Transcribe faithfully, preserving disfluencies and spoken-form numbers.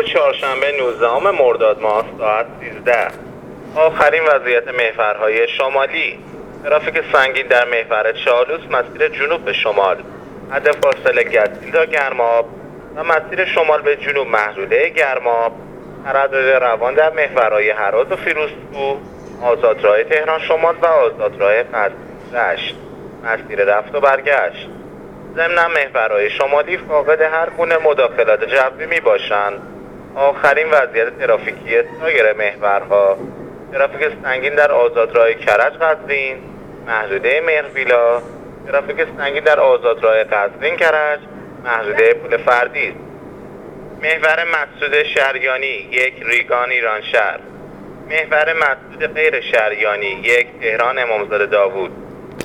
چهارشنبه نوزدهم مرداد ماه ساعت سیزده. آخرین وضعیت محورهای شمالی. ترافیک سنگین در محور چالوس مسیر جنوب به شمال، حد فاصله گسیل تا گرماب و مسیر شمال به جنوب محدوده گرماب. تردد روان در محورهای هرات و فیروزکوه، آزادراه تهران شمال و آزادراه قزوین. مسیر رفت و برگشت. ضمن محورهای شمالی فاقد هر گونه مداخلات جوی می باشند. آخرین وضعیت ترافیکی سایر محورها: ترافیک سنگین در آزادراه کرج قزوین، محدوده مهرویلا. ترافیک سنگین در آزادراه قزوین کرج، محدوده پول فردیس. محور مسدود شریانی یک ریگان ایران شهر. محور مسدود غیر شریانی یک تهران امامزاده داوود.